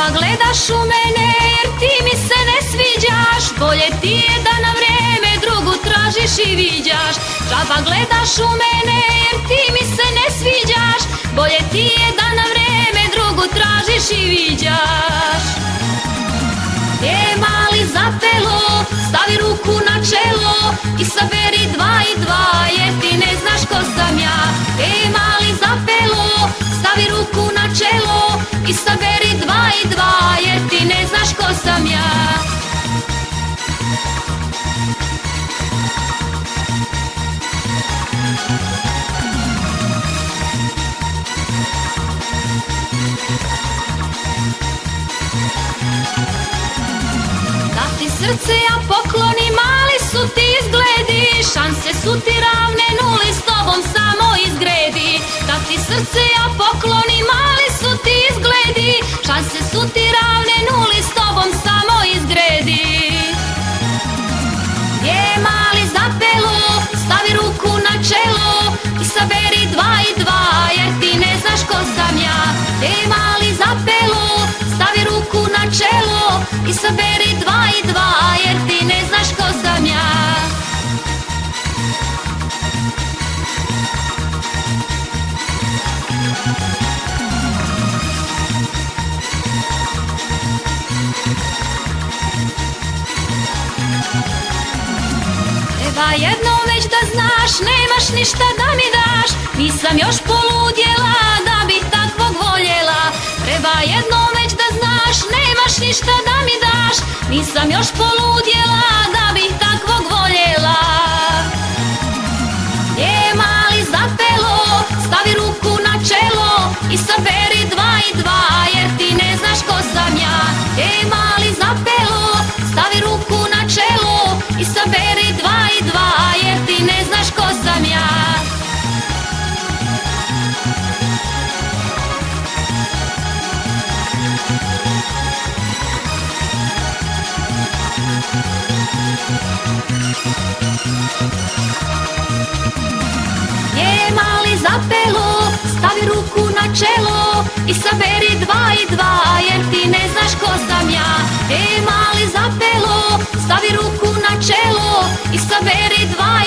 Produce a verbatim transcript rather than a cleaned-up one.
Džaba gledaš u mene jer ti mi se ne sviđaš, bolje ti je da na vreme drugu tražiš i viđaš. Džaba gledaš u mene jer ti mi se ne sviđaš, bolje ti je da na vreme drugu tražiš i viđaš. E mali zapelo, stavi ruku na čelo i saberi dva i dva jer ti ne znaš ko sam ja. E mali zapelo, stavi ruku na čelo i saberi dva i dva jer ti ne znaš ko sam ja. Da ti srce ja poklonim, mali su ti izgledi, šanse su ti ravne nuli, s tobom samo izgredi. Da ti srce ja poklonim, mali su ti izgledi, šanse su ti ravne nuli, s tobom samo izgredi. Je mali zapelo, stavi ruku na čelo i saberi dva i dva jer ti ne znaš ko sam ja. Je mali zapelo, stavi ruku na čelo i saberi dva i dva jer ti ne znaš ko sam ja. Treba jednom već da znaš, nemaš ništa da mi daš, nisam još poludjela da bih takvog voljela. Treba jednom već da znaš, nemaš ništa da mi daš, nisam još poludjela da bih takvog voljela. Je mali zapelo, stavi ruku na čelo i saberi dva i dva jer ti ne znaš ko sam ja. Je mali zapelo, stavi ruku na čelo i saberi dva i dva jer ti ne znaš ko sam ja. Je mali zapelo, stavi ruku na čelo i saberi dva i dva jer ti ne znaš ko sam ja. Je mali zapelo, stavi ruku na čelo i saberi dva